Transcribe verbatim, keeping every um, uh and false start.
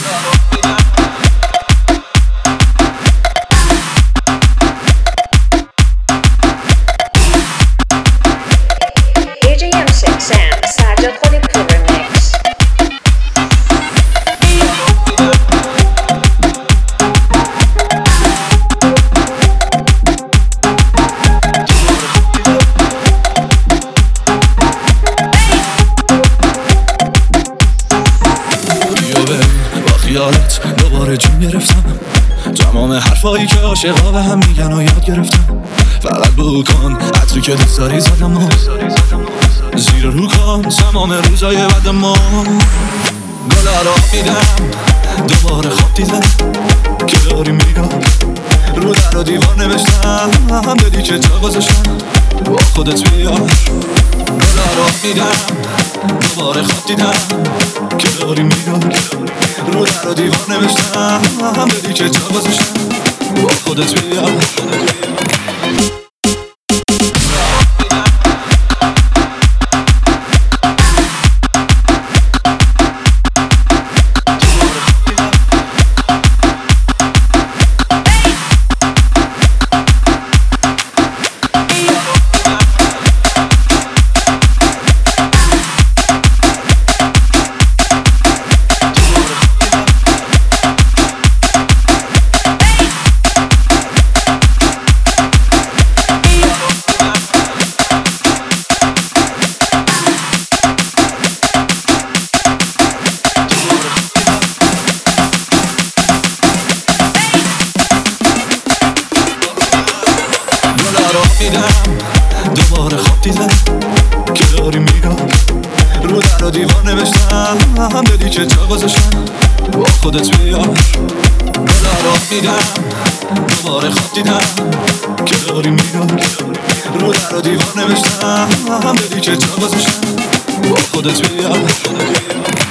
دوباره جون گرفتم، تمام حرفایی که عاشقا به هم میگن و یاد گرفتم. فقط بو کن عطری که دوست داری زدم و زیر رو کن تمام روزای بعد ما. گلا رو میدم دوباره خواب دیدم که داری میگم رو در و دیوار نوشتم بدی که جا گذاشتم با خودت بیار. گلا رو میدم دوباره خواب دیدم که داری میگم رو در و دیوار نوشتم بدی که جا گذاشتم با خودت بیار. دوباره خواب دیدم که داری میگم رو در و دیوار نوشتم بدی که جا گذاشتم با خودت بیار. گلا رو میدم دوباره خواب دیدم که داری میگم رو در و دیوار نوشتم بدی که جا گذاشتم با خودت بیار.